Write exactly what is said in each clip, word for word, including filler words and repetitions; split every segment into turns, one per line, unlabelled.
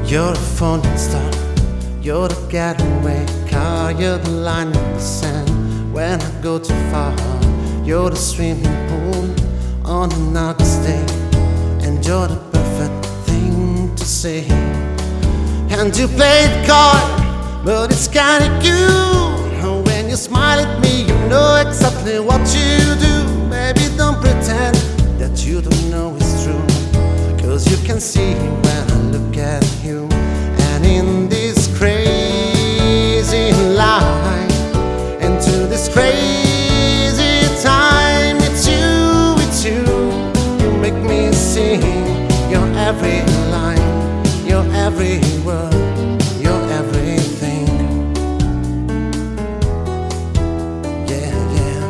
You're a falling star, you're the getaway car, you're the line in the sand when I go too far. You're the swimming pool on another day, and you're the perfect thing to say. And you play it coy, but it's kinda cute. When you smile at me, you know exactly what you do. Baby, don't pretend that you don't know it's true, 'cause you can see when I look at you. And in this crazy life, into this crazy time, it's you, it's you. You make me sing your every line, your every word, your everything. Yeah, yeah.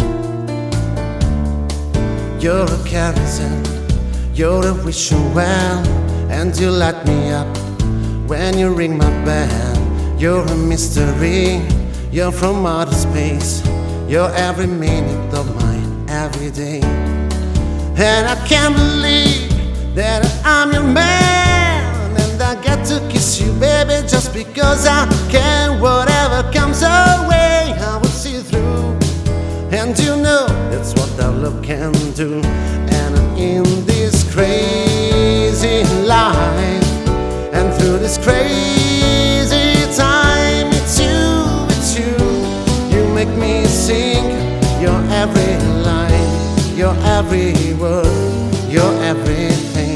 You're a carousel, you're a wishing well, and you light me up when you ring my bell. You're a mystery, you're from outer space, you're every minute of mine, every day. And I can't believe that I'm your man, and I get to kiss you, baby, just because I can. Whatever comes our way, I will see through. And you know that's what our love can do. And I'm in this crazy life, and through this crazy time, it's you, it's you. You make me sing your every line, your every word, your everything.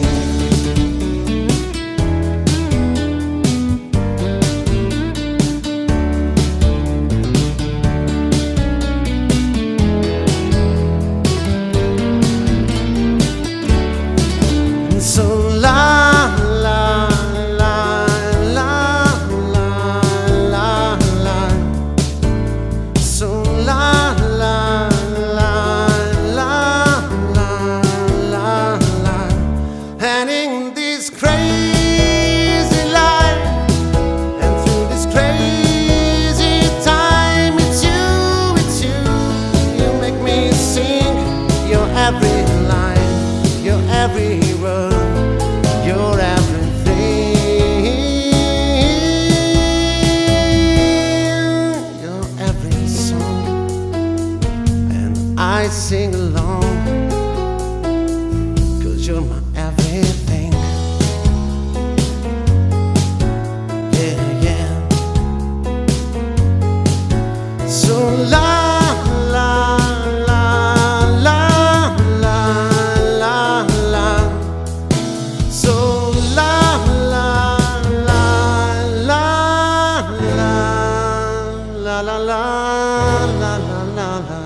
So la la la la la la la. So la la la la la la la. And in this crazy life, and through this crazy time, it's you, it's you. You make me sing your every line, your every word, you're everything. You're every song, and I sing along, 'cause you're my everything. Yeah, yeah. So la la la la la la la. So la la la la la la la la la la la.